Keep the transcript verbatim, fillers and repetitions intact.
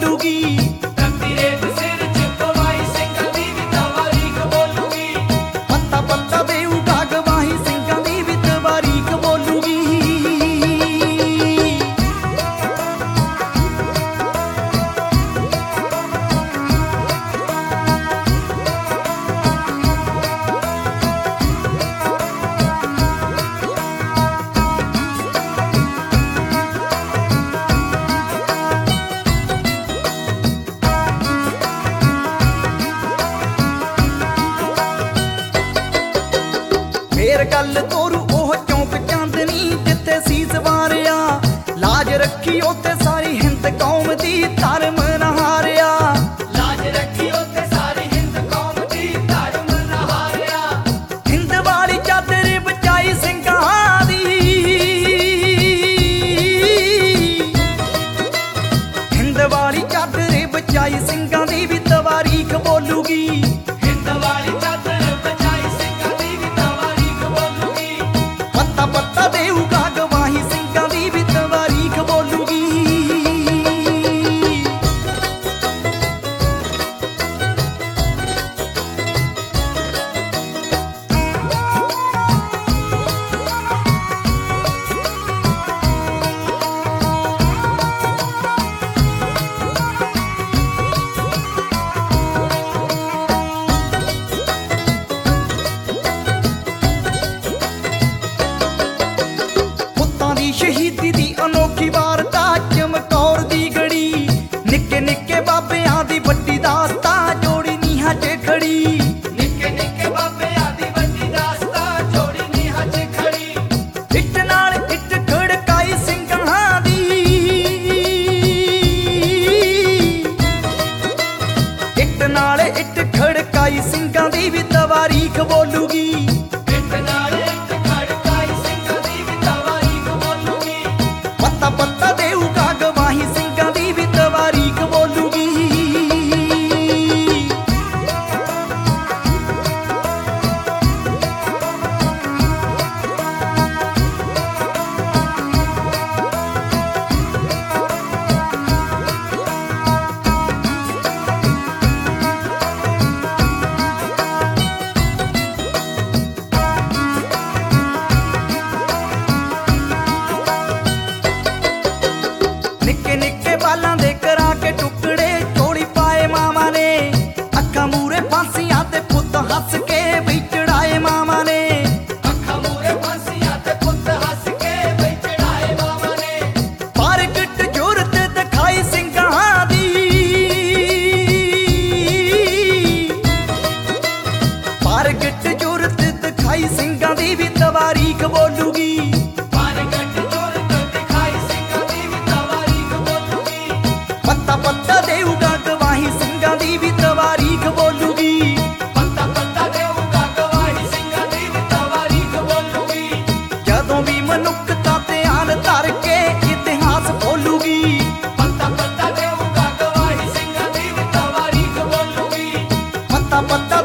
ਬੋਲੂਗੀ। ਧਰਤੀ ਰੇਤ ਸਿਰ ਚੁਕਵਾਈ ਸਿੰਘਾਂ ਦੀ ਵੀ ਤਵਾਰੀਖ ਬੋਲੂਗੀ। ਪੱਤਾ ਪੱਤਾ ਦੇਊਗਾ ਗਵਾਹੀ ਸਿੰਘਾਂ ਦੀ ਵੀ ਤਵਾਰੀਖ ਬੋਲੂਗੀ। ਫੇਰ ਗੱਲ ਤੋਰੂ ਉਹ ਚੌਂਕ ਚਾਂਦਨੀ ਜਿੱਥੇ ਸੀਸ ਵਾਰਿਆ। ਲਾਜ ਰੱਖੀ ਉੱਥੇ ਸਾਰੀ ਹਿੰਦ ਕੌਮ ਦੀ ਧਰਮ ਨਾ ਹਾਰਿਆ। ਲਾਜ ਰੱਖੀ ਉੱਥੇ ਸਾਰੀ ਹਿੰਦ ਕੌਮ ਦੀ ਧਰਮ ਨਾ ਹਾਰਿਆ। ਹਿੰਦ ਵਾਲੀ ਚਾਦਰ ਬਚਾਈ ਸਿੰਘਾਂ ਦੀ। ਹਿੰਦ ਵਾਲੀ ਚਾਦਰ ਬਚਾਈ ਸਿੰਘਾਂ ਦੀ ਵੀ ਤਵਾਰੀਖ ਬੋਲੂਗੀ। ਹਿੰਦ ਵਾਲੀ ਚਾਦਰ ਬਚਾਈ ਸਿੰਘਾਂ ਦੀ ਵੀ ਤਵਾਰੀਖ ਬੋਲੂਗੀ। ਪੱਤਾ ਪੱਤਾ ਦੇਊਗਾ ਗਵਾਹੀ ਸਿੰਘਾਂ ਦੀ ਵੀ ਤਵਾਰੀਖ ਬੋਲੂਗੀ। ਪੁੱਤਾਂ ਦੀ ਸ਼ਹੀਦੀ ਦੀ ਅਨੋਖੀ ਵਾਰਤਾ ਚਮਕੌਰ ਦੀ ਗੜੀ। ਨਿੱਕੇ ਨਿੱਕੇ ਬਾਬਿਆਂ ਦੀ ਵੱਡੀ ਦਾਸਤਾਨ ਜੋੜੀ ਨੀਹਾਂ 'ਚ ਖੜੀ। ਨਿੱਕੇ ਨਿੱਕੇ ਬਾਬਿਆਂ ਦੀ ਵੱਡੀ ਦਾਸਤਾਨ ਜੋੜੀ ਨੀਹਾਂ 'ਚ ਖੜੀ। ਇੱਟ ਨਾਲ ਇੱਟ ਖੜਕਾਈ ਸਿੰਘਾਂ ਦੀ। ਇੱਟ ਨਾਲ ਇੱਟ ਖੜਕਾਈ ਸਿੰਘਾਂ ਦੀ ਵੀ ਤਵਾਰੀਖ ਬੋਲੂਗੀ। ਇੱਟ ਨਾਲ ਇੱਟ ਖੜਕਾਈ ਸਿੰਘਾਂ ਦੀ ਵੀ ਤਵਾਰੀਖ ਬੋਲੂਗੀ। ਪੱਤਾ ਪੱਤਾ ਦੇਊਗਾ ਗਵਾਹੀ ਸਿੰਘਾਂ ਦੀ ਵੀ ਤਵਾਰੀਖ ਬੋਲੂਗੀ। ਨਿੱਕੇ ਨਿੱਕੇ ਬਾਲਾਂ ਦੇ ਕਰਾ ਕੇ ਟੁਕੜੇ ਝੋਲੀ ਪਾਏ ਮਾਵਾਂ ਨੇ। ਅੱਖਾਂ ਮੂਰੇ ਫਾਂਸੀਆਂ ਤੇ ਪੁੱਤ ਹੱਸ ਕੇ ਵੀ ਚੜਾਏ ਮਾਵਾਂ ਨੇ। ਅੱਖਾਂ ਮੂਰੇ ਫਾਂਸੀਆਂ ਤੇ ਪੁੱਤ ਹੱਸ ਕੇ ਵੀ ਚੜਾਏ ਮਾਵਾਂ ਨੇ। ਪ੍ਰਗਟ ਜੁਰਤ ਦਿਖਾਈ ਸਿੰਘਾਂ ਦੀ। ਪ੍ਰਗਟ ਜੁਰਤ ਦਿਖਾਈ ਸਿੰਘਾਂ ਦੀ ਵੀ ਤਵਾਰੀਖ ਬੋਲੂਗੀ। ਪ੍ਰਗਟ ਜੁਰਤ ਦਿਖਾਈ ਸਿੰਘਾਂ ਦੀ ਵੀ ਤਵਾਰੀਖ ਬੋਲੂਗੀ। ਪੱਤਾ ਪੱਤਾ ਦੇਊਗਾ ਗਵਾਹੀ ਸਿੰਘਾਂ ਦੀ ਵੀ ਤਵਾਰੀਖ ਬੋਲੂਗੀ। ਪੱਤਾ ਪੱਤਾ ਦੇਊਗਾ ਗਵਾਹੀ ਸਿੰਘਾਂ ਦੀ ਵੀ ਤਵਾਰੀਖ ਬੋਲੂਗੀ। ਜਦੋਂ ਵੀ ਮਨੁੱਖਤਾ ਧਿਆਨ ਧਰ ਕੇ ਇਤਿਹਾਸ ਖੋਲੂਗੀ। ਪੱਤਾ ਪੱਤਾ ਦੇਊਗਾ ਗਵਾਹੀ ਸਿੰਘਾਂ ਦੀ ਵੀ ਤਵਾਰੀਖ ਬੋਲੂਗੀ। ਪੱਤਾ ਪੱਤਾ